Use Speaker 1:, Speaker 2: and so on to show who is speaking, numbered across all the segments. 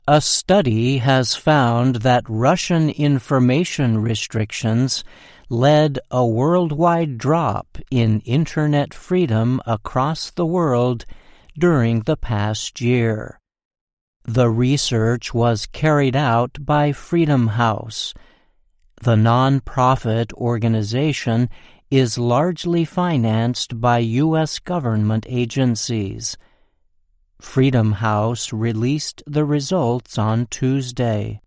Speaker 1: A study has found that Russian information restrictions led a worldwide drop in Internet freedom across the world during the past year. The research was carried out by Freedom House. The non-profit organization is largely financed by U.S. government agencies. Freedom House released the results on Tuesday.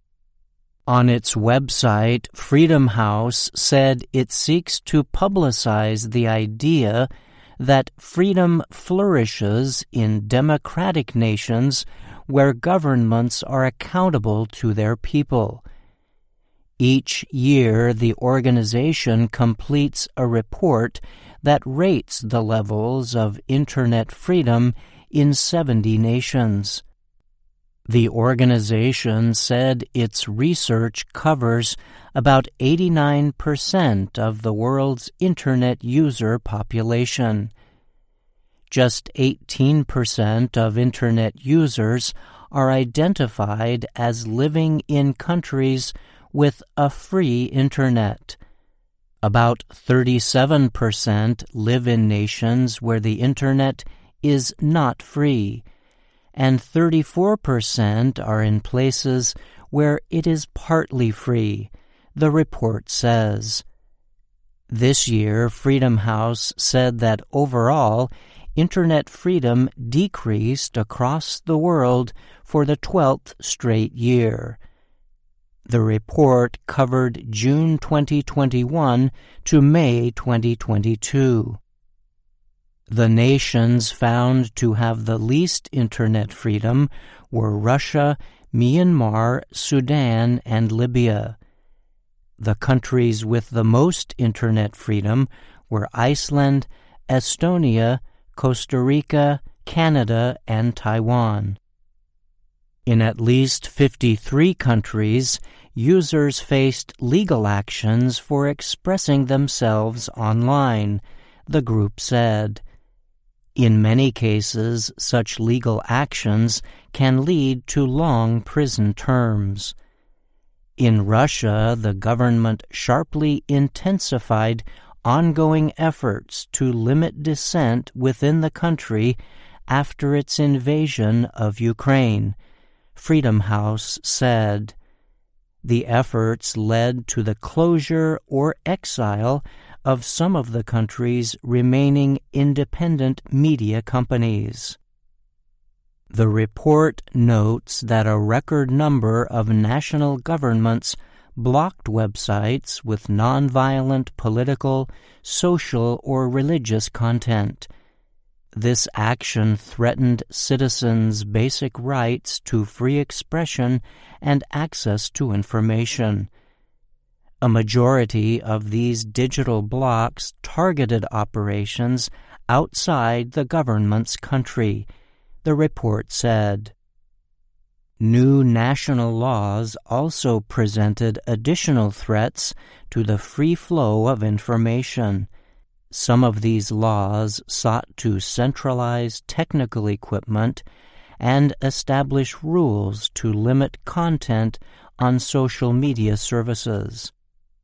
Speaker 1: On its website, Freedom House said it seeks to publicize the idea that freedom flourishes in democratic nations where governments are accountable to their people. Each year, the organization completes a report that rates the levels of Internet freedom in 70 nations. The organization said its research covers about 89% of the world's Internet user population. Just 18% of Internet users are identified as living in countries with a free Internet. About 37% live in nations where the Internet is not free, and 34% are in places where it is partly free, the report says. This year, Freedom House said that overall, Internet freedom decreased across the world for the 12th straight year. The report covered June 2021 to May 2022. The nations found to have the least Internet freedom were Russia, Myanmar, Sudan, and Libya. The countries with the most Internet freedom were Iceland, Estonia, Costa Rica, Canada, and Taiwan. In at least 53 countries, users faced legal actions for expressing themselves online, the group said. In many cases, such legal actions can lead to long prison terms. In Russia, the government sharply intensified ongoing efforts to limit dissent within the country after its invasion of Ukraine, Freedom House said. The efforts led to the closure or exile of some of the country's remaining independent media companies. The report notes that a record number of national governments blocked websites with nonviolent political, social, or religious content. This action threatened citizens' basic rights to free expression and access to information. A majority of these digital blocks targeted operations outside the government's country, the report said. New national laws also presented additional threats to the free flow of information. Some of these laws sought to centralize technical equipment and establish rules to limit content on social media services.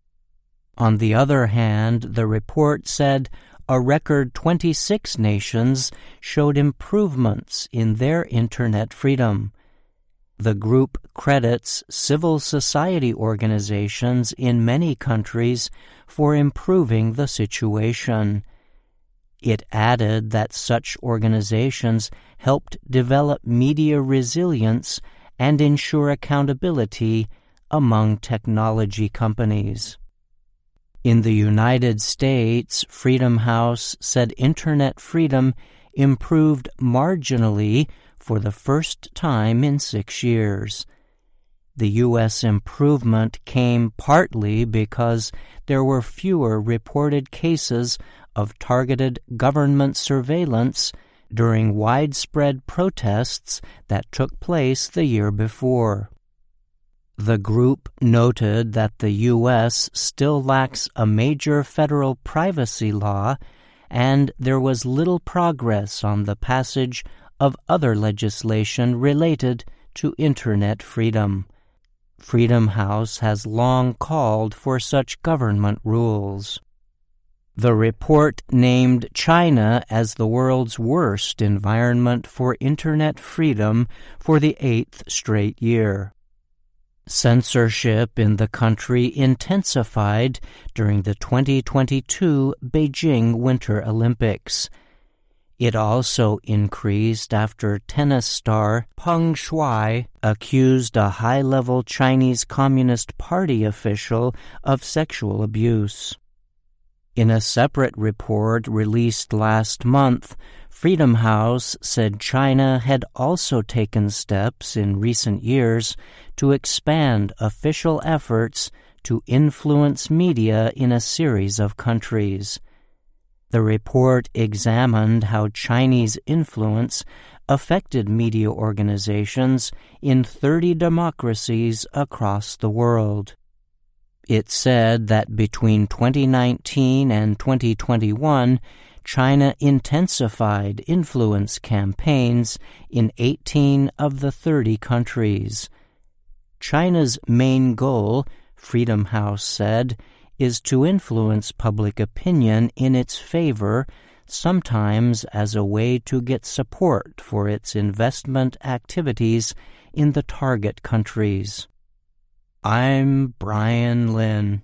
Speaker 1: On the other hand, the report said a record 26 nations showed improvements in their Internet freedom. The group credits civil society organizations in many countries for improving the situation. It added that such organizations helped develop media resilience and ensure accountability among technology companies. In the United States, Freedom House said Internet freedom improved marginally for the first time in 6 years. The U.S. improvement came partly because there were fewer reported cases of targeted government surveillance during widespread protests that took place the year before. The group noted that the U.S. still lacks a major federal privacy law, and there was little progress on the passage of other legislation related to Internet freedom. Freedom House has long called for such government rules. The report named China as the world's worst environment for Internet freedom for the 8th straight year. Censorship in the country intensified during the 2022 Beijing Winter Olympics. It also increased after tennis star Peng Shuai accused a high-level Chinese Communist Party official of sexual abuse. In a separate report released last month, Freedom House said China had also taken steps in recent years to expand official efforts to influence media in a series of countries. The report examined how Chinese influence affected media organizations in 30 democracies across the world. It said that between 2019 and 2021, China intensified influence campaigns in 18 of the 30 countries. China's main goal, Freedom House said, is to influence public opinion in its favor, sometimes as a way to get support for its investment activities in the target countries. I'm Brian Lynn.